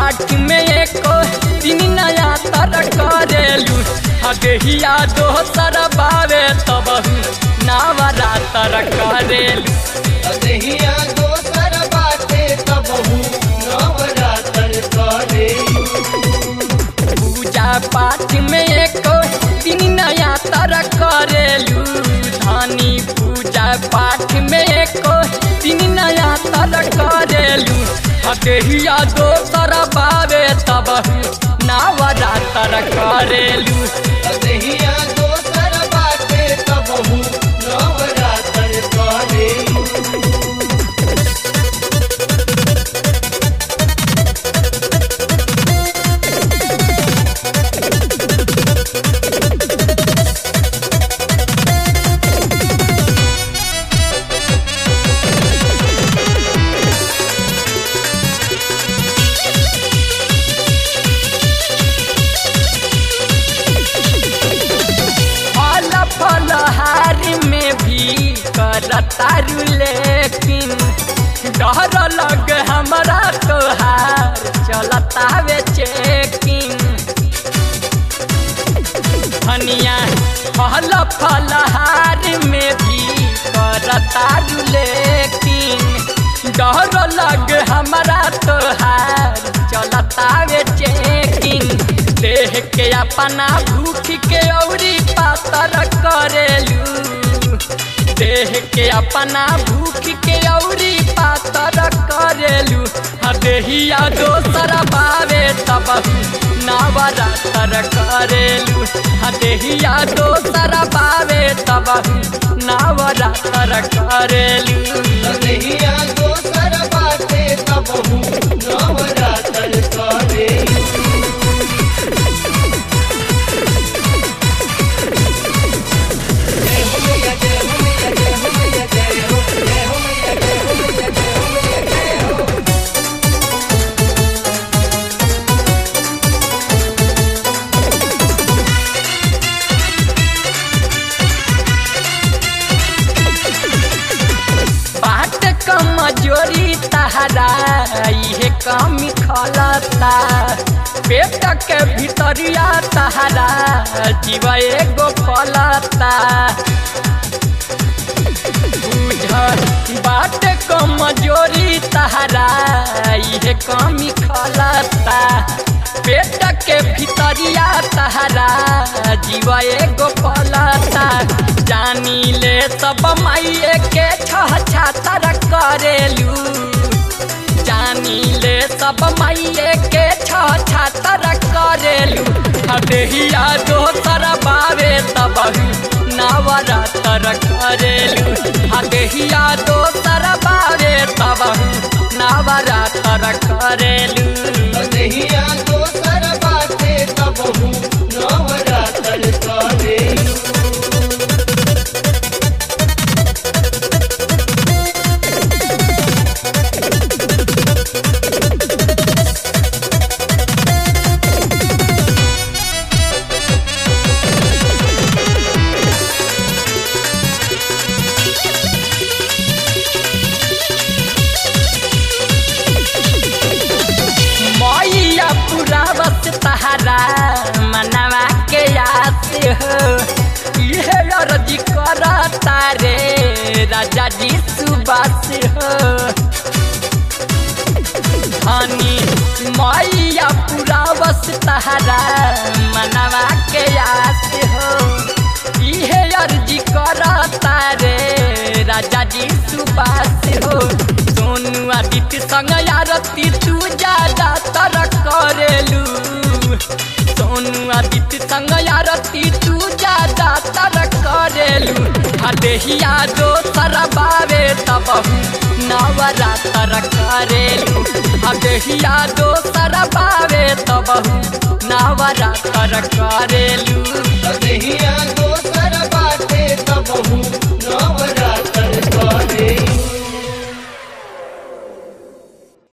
पाठ में एको दिन नया तर करेलू हगहिया दोसर बावे तब नवरातर करेलू अदहिया दोसर बाटे तब नवरातर करेलू पूजा पाठ में एको दिन नया तर करेलू धानी पूजा पाठ में एको दिन नया तर करेलू हगहिया दोसर बावे तब नवरातर करेलू अदहिया दोसर बाटे तब नवरातर करेलू फलहार में भी करतारू लेकिन डर लग हमरा तोहार चलतावे चेकिंग धनिया फलहार में भी करतारू लेकिन डर लग हमरा तोहार चलतावे चेकिंग देह के अपना भूख के औरी पातर करेलू देह के अपना भूख के औरी पातर करेलू हदेहिया दोसर बावे तब नवरातर करेलू हदेहिया दोसर बावे तब नवरातर करेलू अदहिया दोसर बाटे तब नवरातर करेलू कमजोरी तहरा इहे कमी खलता पेट के भीतरिया तहरा जीव एगो फलता बुझ बाट कमजोरी तहरा इहे कमी खलता पेट के भीतरिया तहरा जीव एगो फलता जानी ले सब माइए के छातर करेलू जानी ले सब माइए के छातर करेलू हदेहिया दोसर बावे तब नवरातर करेलू हदेहिया दोसर बावे तब नवरातर करेलू अदहिया दोसर बाटे तब नवरातर करेलू तहरा मनवा के आस हो यह अर्जी करता रे राजा जी सुबास हो धनी मैया पूरा बस तहरा मनवा के आस हो यह अर्जी करता रे राजा जी सुबास हो सोनू आदित्य संग आरती तू ज्यादा तर करेलू सोनू आदित्य संग आरती तू ज्यादा तर करेलू हदेहिया दोसर बावे तब नवरातर करेलू हदेहिया दोसर बावे तब नवरातर करेलू अदहिया